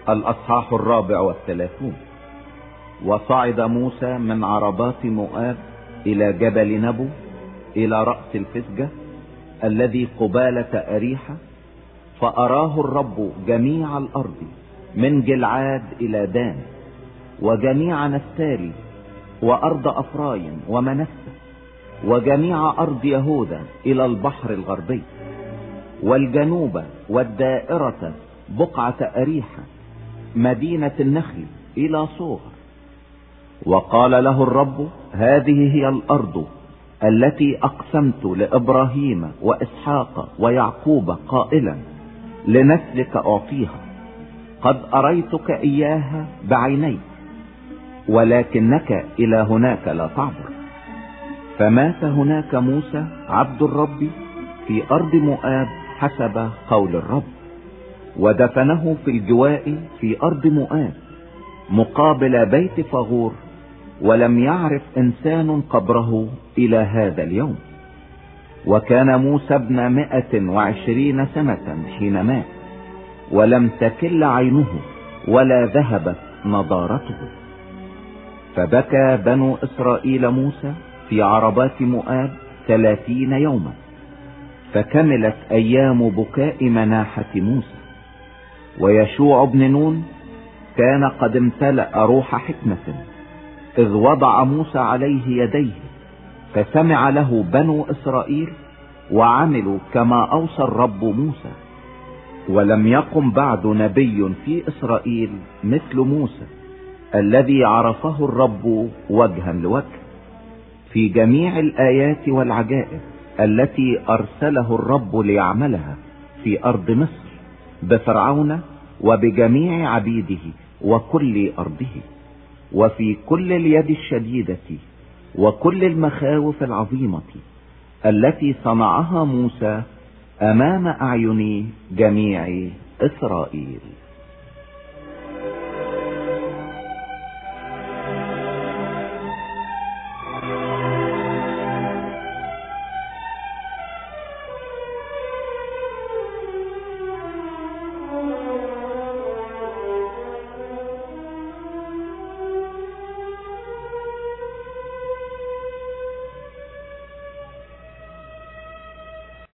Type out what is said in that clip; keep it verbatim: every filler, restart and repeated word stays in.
الأصحاح الرابع والثلاثون. وصعد موسى من عربات مؤاب إلى جبل نبو إلى رأس الفسجة الذي قبالة أريحة، فأراه الرب جميع الأرض من جلعاد إلى دان، وجميع نفتالي، وأرض أفرايم ومنسى، وجميع أرض يهوذا إلى البحر الغربي، والجنوب والدائرة بقعة أريحة مدينة النخل إلى صور. وقال له الرب: هذه هي الأرض التي أقسمت لإبراهيم وإسحاق ويعقوب قائلا: لنسلك أعطيها، قد أريتك إياها بعينيك، ولكنك إلى هناك لا تعبر. فمات هناك موسى عبد الرب في أرض مؤاب حسب قول الرب، ودفنه في الجواء في أرض مؤاب مقابل بيت فغور، ولم يعرف إنسان قبره إلى هذا اليوم. وكان موسى ابن مائة وعشرين سنة حين مات، ولم تكل عينه ولا ذهبت نضارته. فبكى بنو إسرائيل موسى في عربات مؤاب ثلاثين يوما، فكملت أيام بكاء مناحة موسى. ويشوع بن نون كان قد امتلأ روح حكمة، إذ وضع موسى عليه يديه، فسمع له بنو إسرائيل وعملوا كما أوصى الرب موسى. ولم يقم بعد نبي في إسرائيل مثل موسى، الذي عرفه الرب وجها لوجه في جميع الآيات والعجائب التي أرسله الرب ليعملها في أرض مصر بفرعون وبجميع عبيده وكل أرضه، وفي كل اليد الشديدة وكل المخاوف العظيمة التي صنعها موسى أمام أعين جميع إسرائيل.